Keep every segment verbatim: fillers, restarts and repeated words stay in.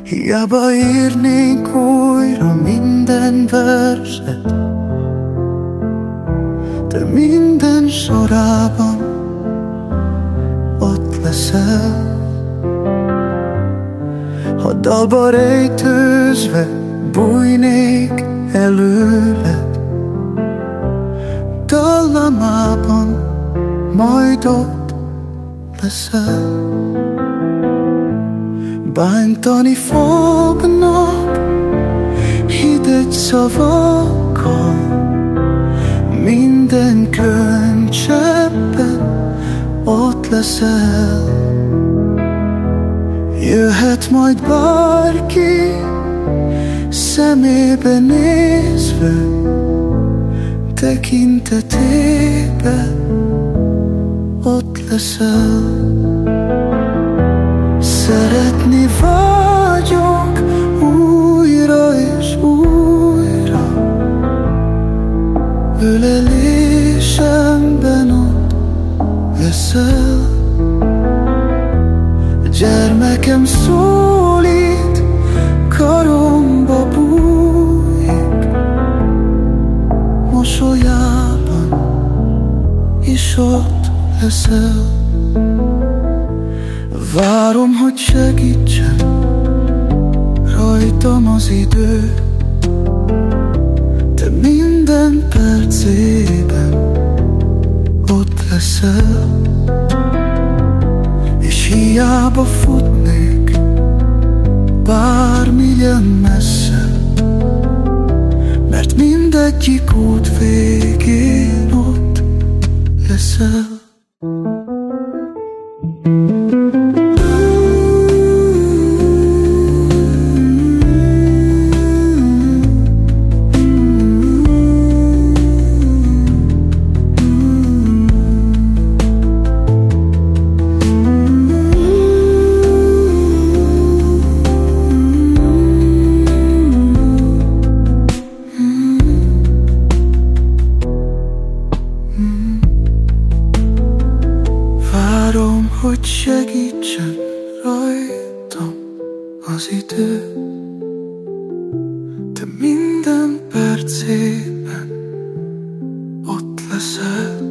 Hiába írnénk újra minden verset, de minden sorában ott leszel. Ha dalba rejtőzve bújnék előled, dallamában majd ott leszel. Bántani fognak hideg szavakkal, minden könycseppen ott leszel. Jöhet majd bárki szemébe nézve, tekintetében ott leszel. Szeretni vagyok újra és újra, ölelésemben ott leszel. Gyermekem szólít, karomba bújik, mosolyában is ott leszel. Várom, hogy segítsen rajtam az idő, te minden percében ott leszel. És hiába futnék bármilyen messze, mert mindegyik út végén ott leszel. Várom, hogy segítsen rajtam az idő, te minden percében ott leszel.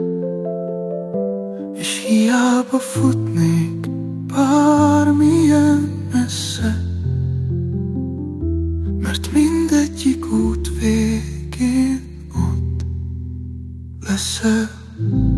És hiába futnék bármilyen messze, mert mindegyik út végén ott leszel.